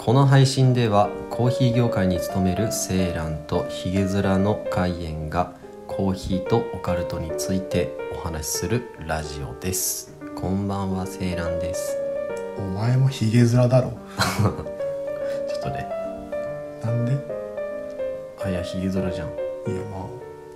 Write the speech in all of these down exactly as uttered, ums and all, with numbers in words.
この配信ではコーヒー業界に勤めるセイランとヒゲ面のカイエンがコーヒーとオカルトについてお話しするラジオです。こんばんは、セイランです。 お前もヒゲ面だろちょっとね、 なんで？ あ、いやヒゲ面じゃん。 いやまあ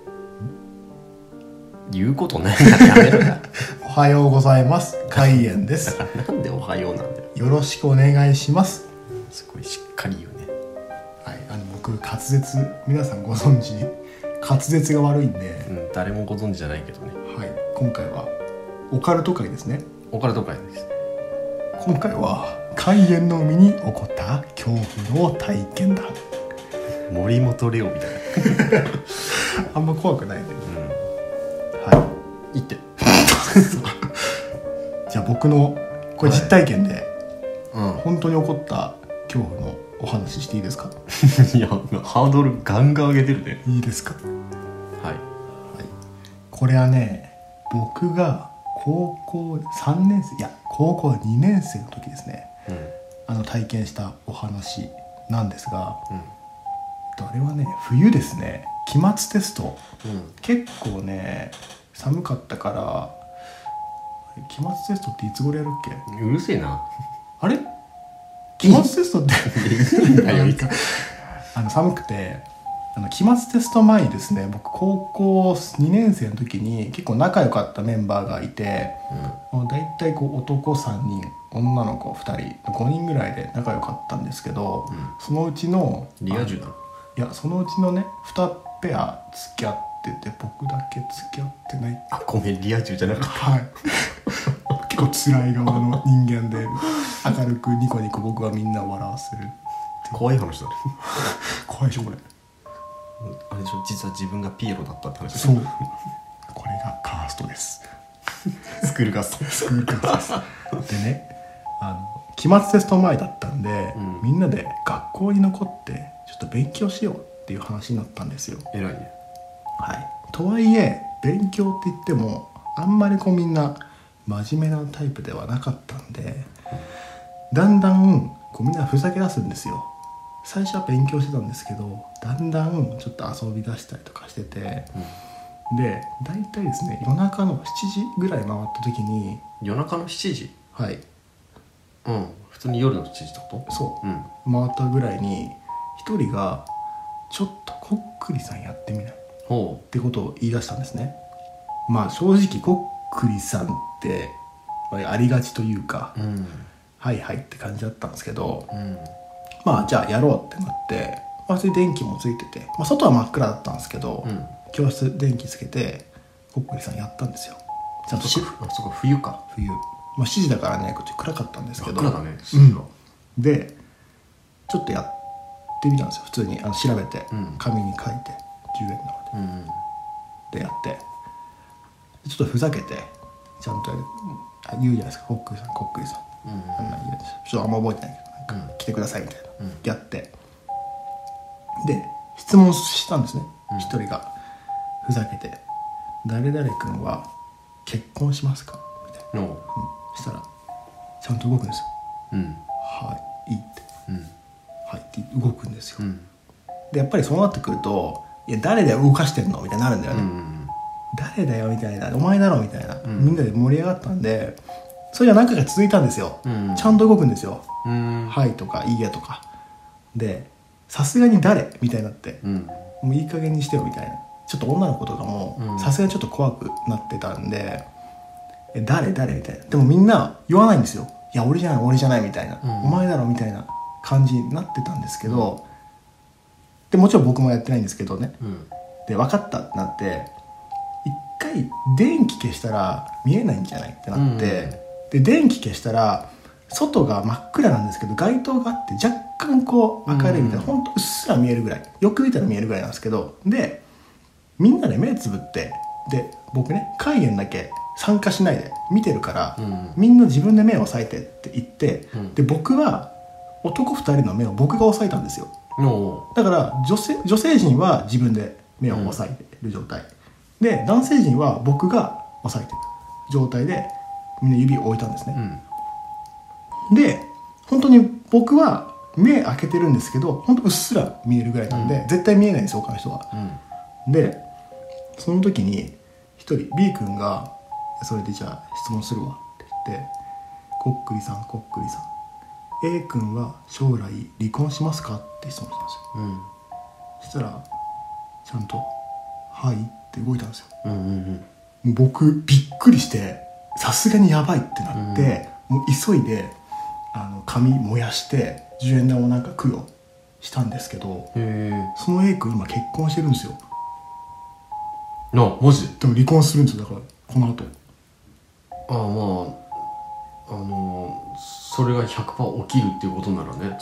言うことないな、やめろやおはようございます、カイエンですなんでおはようなんだよ。 よろしくお願いします。 すごいしっかり言うね。 はい、あの僕滑舌、皆さんご存知滑舌が悪いんで、 うん、誰もご存知じゃないけどね。 はい、今回はオカルト会ですね。 オカルト会です。 今回はカイエンの身に起こった恐怖の体験だ。 森本レオみたいなあんま怖くないね。 うん、 はいいってじゃあ僕のこれ実体験で、 はい、 本当に起こった恐怖のお話していいですか？ いや、ハードルガンガン上げてるね。 いいですか？ はい、はい、 これはね、僕が高校さんねん生、いや高校にねん生の時ですね、うん、あの体験したお話なんですが、うん、あれはね、冬ですね。期末テスト、うん、結構ね寒かったから。期末テストっていつ頃やるっけ？ うるせえな。あれ期末テストってあの寒くて、あの期末テスト前にですね、僕高校にねん生の時に結構仲良かったメンバーがいて、うん、だいたいこう男さんにん女の子ふたりごにんぐらいで仲良かったんですけど、うん、そのうちのリア充だろ。 いや、そのうちのねにペア付き合ってて、僕だけ付き合ってない。 あ、ごめん、リア充じゃなかった。 はい結構辛い側の人間で、明るくニコニコ僕はみんなを笑わせる。 怖い話だね怖いでしょこれ。 あれでしょ、実は自分がピエロだったって話でしょ。 そうこれがカーストですスクールカーストスクールカーストでね、あの期末テスト前だったんで、うん、みんなで学校に残ってちょっと勉強しようっていう話になったんですよ。 偉いね。 はい。とはいえ勉強って言ってもあんまりこうみんな真面目なタイプではなかったんで、だんだんこうみんなふざけ出すんですよ。最初は勉強してたんですけど、だんだんちょっと遊び出したりとかしてて、うん、で大体ですね、夜中のしちじぐらい回った時に。 夜中のしちじ？ はい。 うん、普通に夜のしちじってこと？ そう、うん、回ったぐらいに一人がちょっとこっくりさんやってみないってことを言い出したんですね。まあ正直こっくりさんってありがちというか、うん、はいはいって感じだったんですけど、うん、まあじゃあやろうってなって、まあ、それ電気もついてて、まあ、外は真っ暗だったんですけど、うん、教室電気つけてこっくりさんやったんですよ。ちゃんとし、 あ、そこ冬か。 冬、まあ、しちじだからね、こっち暗かったんですけど、 暗だね、 うん、でちょっとやってみたんですよ。普通にあの調べて、うん、紙に書いてじゅうえん玉で、うん、でやってちょっとふざけてちゃんと言うじゃないですか、こっくりさんこっくりさん、うん、あんな言うでしょ。ちょっとあんま覚えてないけど、なんか来てくださいみたいな、うん、やってで質問したんですね。一、うん、人がふざけて、誰々君は結婚しますかみたいな、うん、そしたらちゃんと動くんですよ、うん、はいいいって、うん、はいって動くんですよ、うん、でやっぱりそうなってくると、いや誰だよ動かしてんのみたいになるんだよね、うん、誰だよみたいな、お前だろみたいな、うん、みんなで盛り上がったんで、それじゃ何回か続いたんですよ、うん、ちゃんと動くんですよ、うん、はいとかいいやとかで、さすがに誰みたいになって、うん、もういい加減にしてよみたいな、ちょっと女の子とかもさすがにちょっと怖くなってたんで、え誰誰みたいな、でもみんな言わないんですよ。いや俺じゃない俺じゃないみたいな、うん、お前だろみたいな感じになってたんですけど、うん、でもちろん僕もやってないんですけどね、うん、で分かったってなって、一回電気消したら見えないんじゃないってなって、うん、で電気消したら外が真っ暗なんですけど街灯があって若干こう明るいみたいな、うん、ほんとうっすら見えるぐらい、よく見たら見えるぐらいなんですけど、でみんなで目つぶって、で僕ね開演だけ参加しないで見てるから、うん、みんな自分で目を押さえてって言って、うん、で僕は男ふたりの目を僕が押さえたんですよ、うん、だから女性、女性陣は自分で目を押さえてる状態、うん、で男性陣は僕が押さえてる状態でみんな指を置いたんですね、うん、で本当に僕は目開けてるんですけどほんとうっすら見えるぐらいなんで、うん、絶対見えないんですよ他の人は、うん、でその時に一人 B 君がそれでじゃあ質問するわって言ってこっくりさんこっくりさん A 君は将来離婚しますかって質問したんですよ、うん、そしたらちゃんとはいって動いたんですよ、うんうんうん、もう僕びっくりしてさすがにやばいってなって、うん、もう急いであの紙燃やしてじゅうえん玉をなんか供養したんですけど、その A 君今結婚してるんですよ。 なマジでも離婚するんですよだからこの後。 ああまああのー、それが ひゃくパーセント 起きるっていうことならね。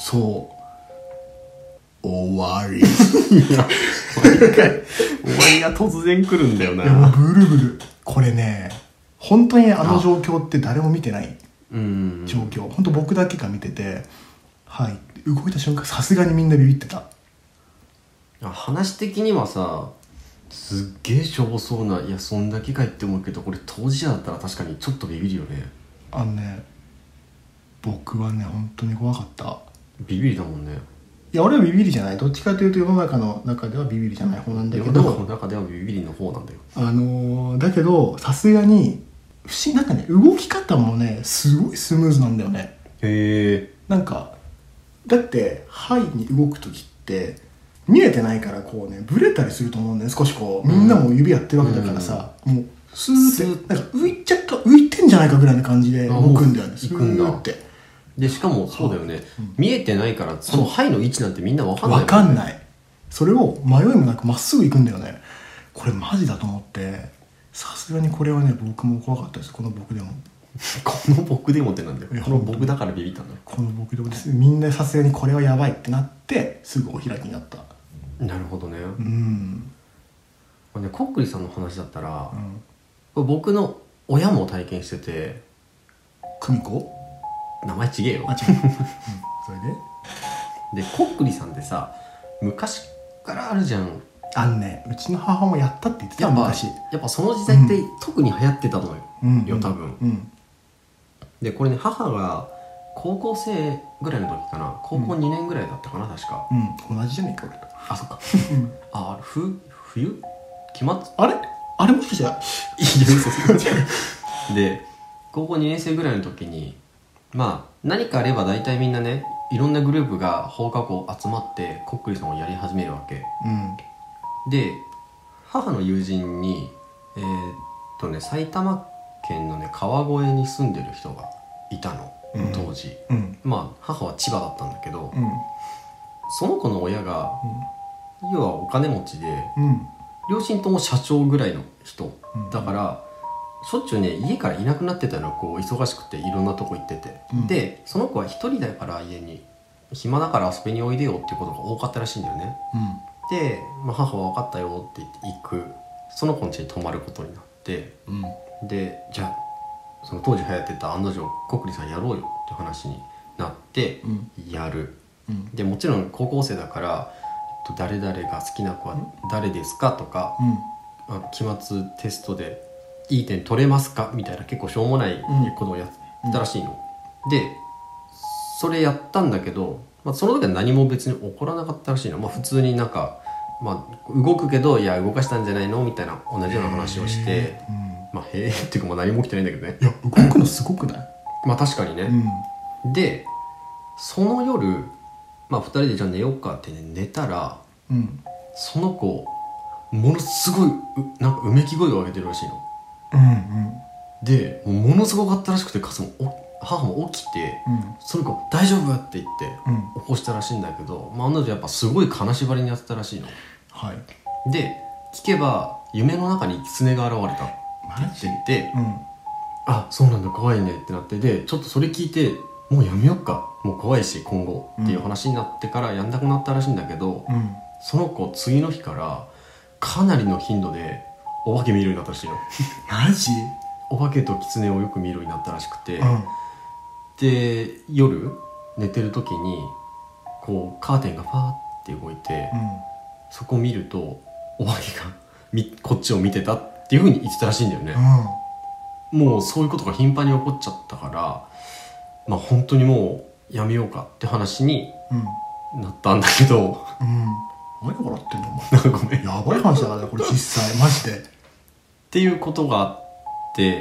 そう終わり。 いや毎回終わりが突然来るんだよな。 いやもうブルブルこれね本当にあの状況って誰も見てない状況、本当僕だけが見てて、はい動いた瞬間さすがにみんなビビってた。 話的にはさすっげえしょぼそうな、いやそんだけかいって思うけどこれ当事者だったら確かにちょっとビビるよね。 あのね僕はね本当に怖かった。 ビビりだもんね。 いや俺はビビりじゃない、どっちかというと世の中の中ではビビりじゃない方なんだけど、 世の中の中ではビビりの方なんだよ。 あのー、だけどさすがに不思議なんかね動き方もねすごいスムーズなんだよね。 へえ。 なんかだってハイに動く時って見えてないからこうねブレたりすると思うんだよね。少しこうみんなも指やってるわけだからさ、うん、もうスーってなんか浮いちゃった浮いてんじゃないかぐらいの感じで動くんだよね。 行くんだって。でしかもそうだよね、うん、見えてないからそのハイの位置なんてみんな分かんない、ね、 分かんない。それを迷いもなくまっすぐ行くんだよね。これマジだと思ってさすがにこれはね僕も怖かったです。この僕でもこの僕でもってなんだよ。この僕だからビビったんだよ。 この僕でもです。みんなさすがにこれはやばいってなってすぐお開きになった。 なるほどね。うん。 これねコックリさんの話だったら、うん、これ僕の親も体験してて。 久美子？ 名前ちげえよ。 あ、違う。うん、それででコックリさんってさ昔からあるじゃん。 あんねうちの母もやったって言ってた昔。 やっぱその時代って特に流行ってたのよ、うん、よ多分、うん、でこれね母が高校生ぐらいの時かな、高校にねんぐらいだったかな、確か。 うん、同じじゃねえか俺と。 あ、そっか。あ、ふ冬期末あれあれもしかしたらいや嘘そうで高校にねん生ぐらいの時にまあ何かあれば大体みんなねいろんなグループが放課後集まってコックリさんをやり始めるわけ、うん、で母の友人にえー、っとね埼玉県のね川越に住んでる人がいたの、うん、当時、うん、まあ母は千葉だったんだけど、うん、その子の親が、うん、要はお金持ちで、うん、両親とも社長ぐらいの人、うん、だからしょっちゅうね家からいなくなってたの、こう忙しくていろんなとこ行ってて、うん、でその子は一人だから家に暇だから遊びにおいでよっていうことが多かったらしいんだよね、うん、で、まあ、母は分かったよって言って行く、その子の家に泊まることになって、うん、でじゃあその当時流行ってた案の定コックリさんやろうよって話になってやる、うん、でもちろん高校生だから誰々が好きな子は誰ですかとか、うん、期末テストでいい点取れますかみたいな結構しょうもないことをやったらしいの、うん、でそれやったんだけど、まあ、その時は何も別に起こらなかったらしいの、まあ、普通になんか、まあ、動くけどいや動かしたんじゃないのみたいな同じような話をして、うん、まあへえっていうかまあ何も起きてないんだけどね。 いや動くのすごくない？ まあ確かにね、うん、でその夜まあふたりでじゃあ寝ようかって、ね、寝たら、うん、その子ものすごいなんかうめき声を上げてるらしいの、うんうん、でもうものすごかったらしくて母も母も起きて、うん、その子大丈夫って言って、うん、起こしたらしいんだけど、まあ、案の定やっぱすごい金縛りにやってたらしいの、はい、で聞けば夢の中に狐が現れたって言って、うん、あそうなんだ怖いねってなって、でちょっとそれ聞いてもうやめよっかもう怖いし今後っていう話になってからやんなくなったらしいんだけど、うん、その子次の日からかなりの頻度でお化け見るようになったらしいのマジ？ お化けと狐をよく見るようになったらしくて、うん、で夜寝てる時にこうカーテンがファーって動いて、うん、そこを見るとお化けがみこっちを見てたっていう風に言ってたらしいんだよね、うん、もうそういうことが頻繁に起こっちゃったからまあ本当にもやめようかって話にうんなったんだけど、 うん、何笑ってんのお前ごめんっやばい話だからねこれ実際マジで。 ていうことがあって、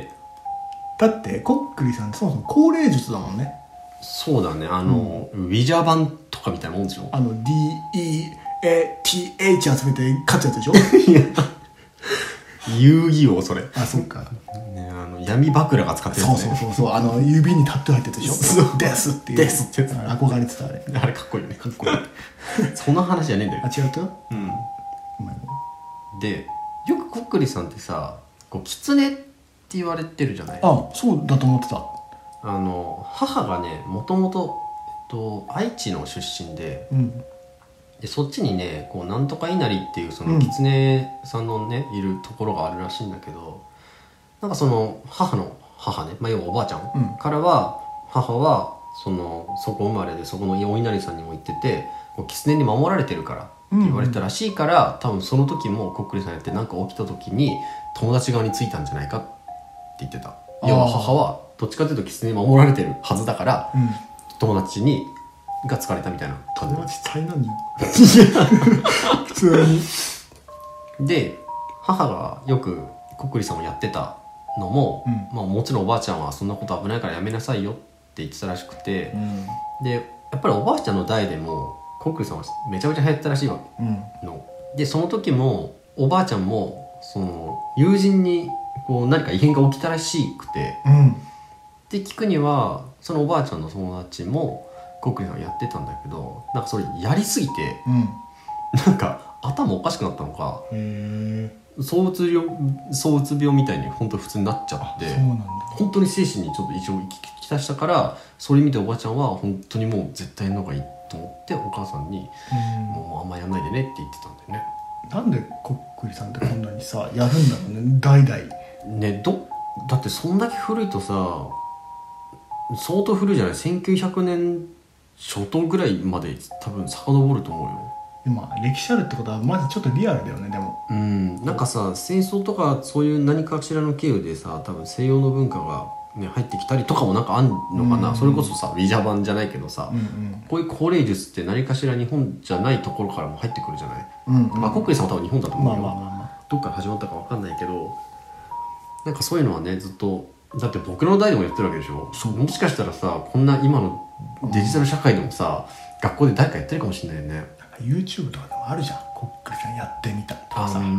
だってコックリさんそもそも高齢術だもんね。 そうだね、あの、うん、ウィジャー版とかみたいなもんでしょ。 あの ディーイーエーティーエイチ 集めて勝つやつでしょ。いや遊戯王それ。 あ、そっか、 ね、あの闇バクラが使ってるやつね。 そうそうそうそう、あの指にタトゥー入ってるでしょ。 そうですっていうですってやつ憧れてたあれ。 あれかっこいいよね。かっこいいその話じゃねえんだよ。 あ、違うとよ。 うんごめんごで、よくコックリさんってさ、こう狐って言われてるじゃない。 あ、そうだと思ってた。 あの母がね、もともと、えっと、愛知の出身で、 うんでそっちにね、こうなんとか稲荷っていうその狐さんのね、うん、いるところがあるらしいんだけど、なんかその母の母ね、まあ、要はおばあちゃんからは、母はそのそこ生まれでそこのお稲荷さんにも行ってて、こう狐に守られてるからって言われてたらしいから、うんうん、多分その時もコックリさんやってなんか起きた時に友達側についたんじゃないかって言ってた。要は母はどっちかというと狐に守られてるはずだから、うん、友達にが疲れたみたいな感じ。 友達って何普通にで、母がよくコックリさんをやってたのも、うん、まあ、もちろんおばあちゃんはそんなこと危ないからやめなさいよって言ってたらしくて、うん、でやっぱりおばあちゃんの代でもコックリさんはめちゃめちゃ流行ったらしいわけ、うん、のでその時もおばあちゃんもその友人にこう何か異変が起きたらしくて、うん、で聞くにはそのおばあちゃんの友達もコックリさんやってたんだけど、なんかそれやりすぎて、うん、なんか頭おかしくなったのか、へ躁うつ病躁うつ病みたいに本当普通になっちゃって、そうなんだ、本当に精神にちょっと異常をきたしたから、それ見ておばあちゃんは本当にもう絶対やるのがいいと思ってお母さんに、もうあんまやんないでねって言ってたんだよね。 なんでコックリさんってこんなにさやるんだろうね、代々 ね。どだってそんだけ古いとさ、相当古いじゃない。せんきゅうひゃくねん初頭ぐらいまで多分遡ると思うよ。 まあ歴史あるってことはまずちょっとリアルだよね。でもうんなんかさ、戦争とかそういう何かしらの経由でさ、多分西洋の文化が、ね、入ってきたりとかもなんかあんのかな、うんうん、それこそさウィジャー版じゃないけどさ、うんうん、こういう高齢術って何かしら日本じゃないところからも入ってくるじゃない、うんうん、まあコックリさんは多分日本だと思うよ、まあまあまあまあ、どっから始まったか分かんないけど、なんかそういうのはねずっと、だって僕の代でもやってるわけでしょ。もしかしたらさ、こんな今のデジタル社会でもさ、学校で誰かやってるかもしれないよね。なんか YouTube とかでもあるじゃん、コックリさんやってみたとかさ。うんうん、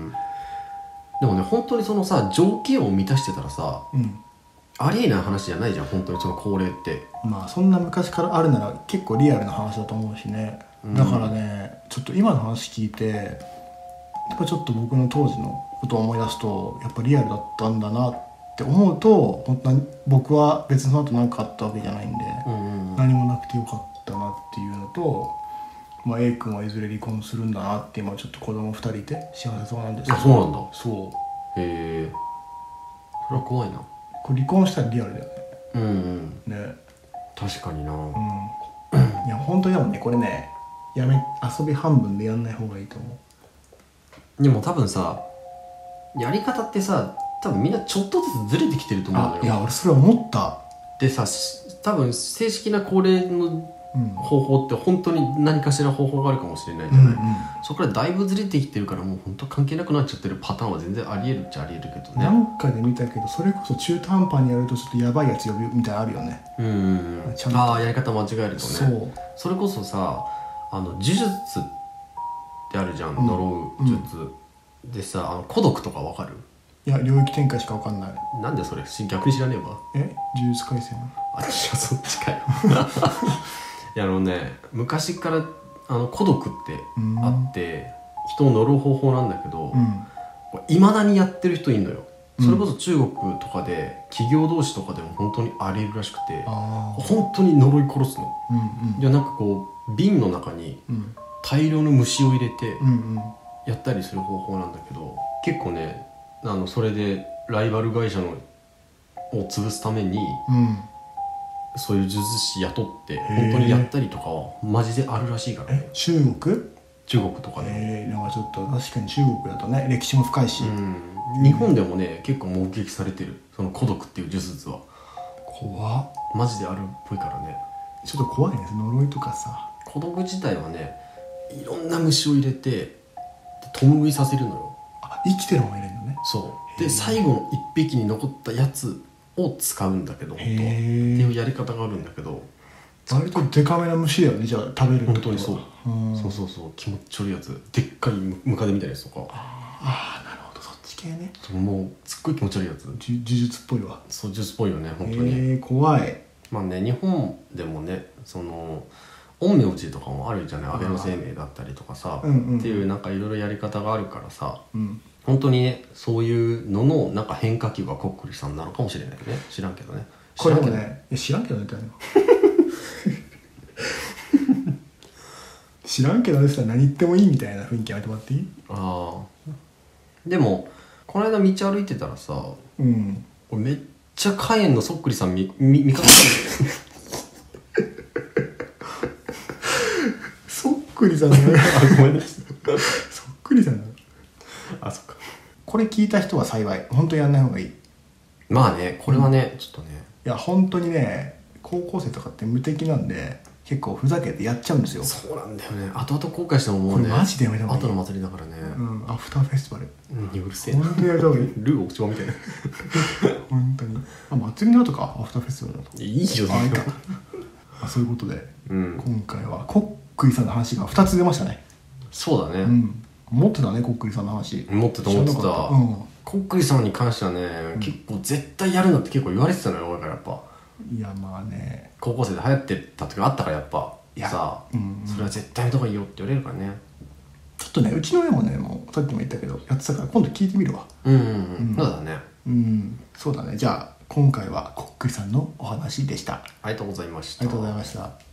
でもね本当にそのさ条件を満たしてたらさ、うん、ありえない話じゃないじゃん本当にその高齢って。 まあそんな昔からあるなら結構リアルな話だと思うしね、うん、だからねちょっと今の話聞いてやっぱちょっと僕の当時のことを思い出すとやっぱリアルだったんだなって思うと、本当に僕は別にその後何かあったわけじゃないんで、うんうん、何もなくてよかったなっていうのと、まあ、A 君はいずれ離婚するんだなって今ちょっと子供ふたりいて幸せそうなんですけど。 あ、そうなんだ。 そうへえ、それは怖いな。 これ離婚したらリアルだよね。 うんうん、 ね、 確かにな、うん、 いや本当にでもねこれねやめ遊び半分でやんない方がいいと思う。でも多分さやり方ってさ多分みんなちょっとずつずれてきてると思うんだよ。 いや俺それ思った。 でさ多分正式な高齢の方法って本当に何かしら方法があるかもしれないじゃない、うんうん、そこからだいぶずれてきてるからもう本当関係なくなっちゃってるパターンは全然ありえるっちゃありえるけどね。 なんかで見たけどそれこそ中途半端にやるとちょっとやばいやつ呼ぶみたいなのあるよね。うんうん、 ちゃんとああやり方間違えるとね。そうそれこそさあの呪術ってあるじゃん、うん、呪う術、うん、でさあの孤独とかわかる？ いや領域展開しかわかんない。 なんでそれ逆に知らねえわ。 え呪術廻戦？ あ、違うそっちかよいやあのね昔からあの孤独ってあって、うん、人を呪う方法なんだけどいま、うん、だにやってる人いるのよ。それこそ中国とかで企業同士とかでも本当にありえるらしくて、本当に呪い殺すの、うんうん、じゃあなんかこう瓶の中に大量の虫を入れてやったりする方法なんだけど、結構ねあのそれでライバル会社のを潰すために、うん、そういう呪術師雇って本当にやったりとかはマジであるらしいからね。 え中国？ 中国とかで、 ね、なんかちょっと確かに中国だとね歴史も深いし、うん、 日本でもね結構目撃されてるその孤独っていう呪術は。 怖っ。 マジであるっぽいからね。 ちょっと怖いね呪いとかさ。 孤独自体はねいろんな虫を入れてで共食いさせるのよ。 あ、生きてるのも入れるのね。 そうで最後の一匹に残ったやつを使うんだけど本当はっていうやり方があるんだけど、 割とデカめな虫だよねじゃあ食べる本当にそう、 うん、 そうそうそう気持ち悪いやつでっかいムカデみたいなやつとか。 ああなるほどそっち系ね。 もうすっごい気持ち悪いやつ。 呪術っぽいわ。 そう呪術っぽいよね本当に。 えー、怖い。 まあね日本でもねその陰陽師とかもあるじゃない。安倍の生命だったりとかさ、うんうん、っていうなんかいろいろやり方があるからさ、うん、本当にねそういうののなんか変化球がコックリさんなのかもしれないね。知らんけどね。 これもね知らんけどねって言ったの知らんけどねって言ったら何言ってもいいみたいな雰囲気やめてもらっていい？ああでもこの間道歩いてたらさ、うん、俺めっちゃカエンのそっくりさん見見見かけたんだよそっくりさんだねあごめんなさいそっくりさんだ。 あそっか。 これ聞いた人は幸い本当にやんない方がいい。 まあねこれはね、うん、ちょっとねいや本当にね高校生とかって無敵なんで結構ふざけてやっちゃうんですよ。 そうなんだよね。後々後悔してももうねこれマジでやめた方がいい。 後の祭りだからね、 うん、アフターフェスティバル、 うん、うるせえな本当にやめた方がいいルーお口みたいな本当にあ祭りの後かアフターフェスティバルだといいよあいたあそういうことで、うん、今回はコックリさんの話がふたつ出ましたね。 そうだね、 うん、持ってたねコックリさんの話。 持ってた持ってた、うん、コックリさんに関してはね、うん、結構絶対やるのって結構言われてたのよ俺からやっぱ。 いやまあね高校生で流行ってた時があったからやっぱさあ、うんうん、それは絶対やめた方がいいよって言われるからね。 ちょっとねうちの親もねもうさっきも言ったけどやってたから今度聞いてみるわ。 うんうんうん、うん、そうだね。 うんそうだね。じゃあ今回はコックリさんのお話でした。 ありがとうございました。 ありがとうございました。